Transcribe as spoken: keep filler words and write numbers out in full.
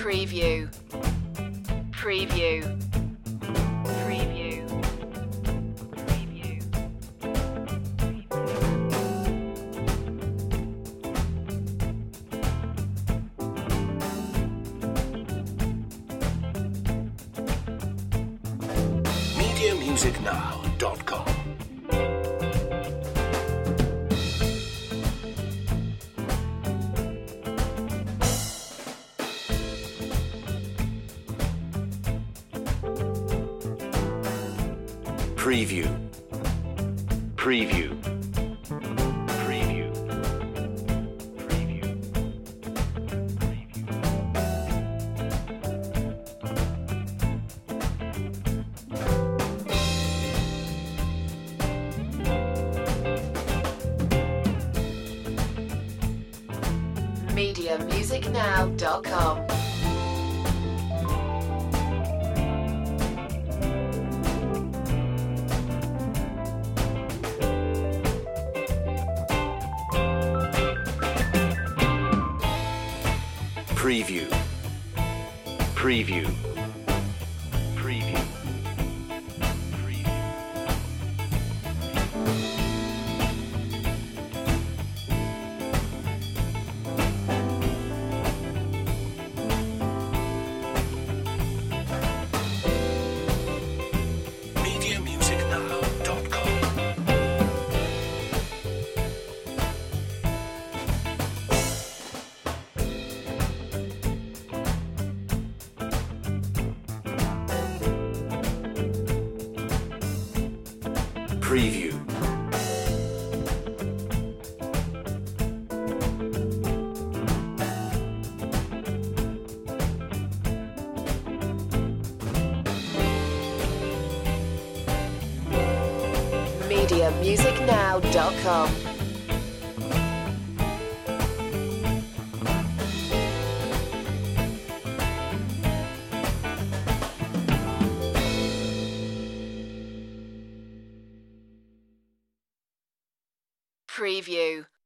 Preview. Preview. Preview. Preview. media music now dot com. Preview. Preview. Preview. Preview. media music now dot com. Preview. Preview. Preview. Preview. media music now dot com. Preview. media music now dot com. Preview.